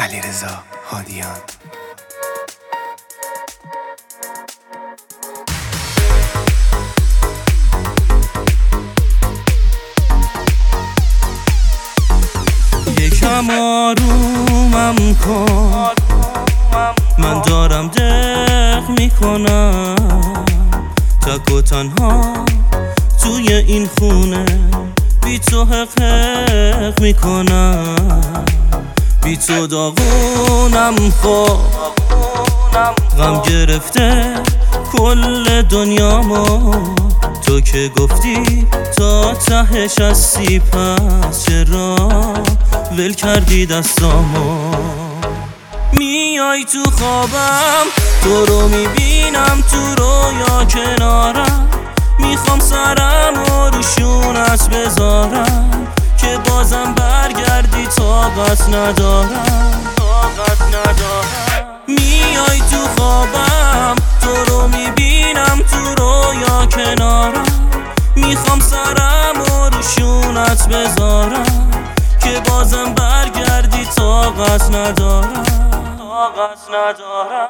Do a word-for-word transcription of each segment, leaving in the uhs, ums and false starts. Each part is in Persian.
علیرضا هادیان. یکم آرومم کن، من دارم دق میکنم، تک و تنها توی این خونه بی تو حق حق میکنم، بی تو داغونم، خب غم گرفته کل دنیامو، تو که گفتی تا تهش هستی، پس چرا ول کردی دستامو؟ میای تو خوابم، تو رو میبینم تو رویا کنارم، میخوام سرم و روشونت بذارم که بازم برگردی، طاقت ندارم طاقت ندارم. میای تو خوابم، تو رو میبینم تو رویا کنارم، میخوام سرم و روشونت بذارم که بازم برگردی، طاقت ندارم طاقت ندارم.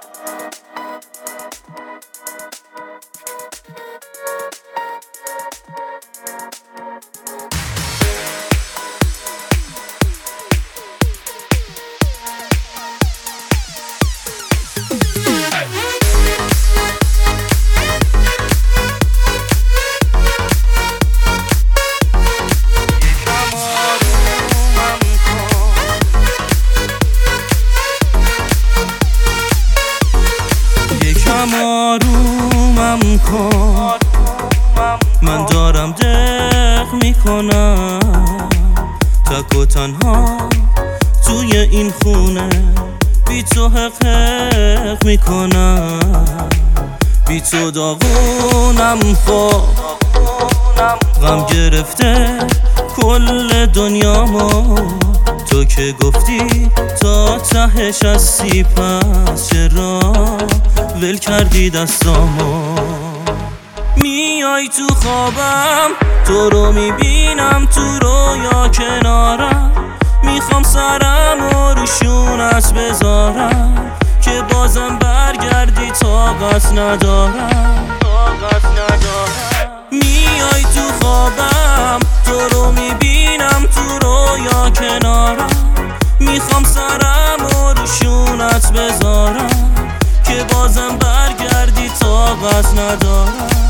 آرومم کن، من دارم دق میکنم، تک و تنها توی این خونه بی تو حق حق میکنم، بی تو داغونم، خب غم گرفته کل دنیامو، تو که گفتی تا تهش هستی، پس چرا ول کردی دستامو؟ میای تو خوابم، تو رو میبینم تو رویا کنارم، میخوام سرم و روشونت بذارم که بازم برگردی، طاقت ندارم طاقت ندارم. میای تو خوابم، تو رو میبینم تو رویا کنارم، میخوام سرم و روشونت بذارم که بازم برگردی، طاقت ندارم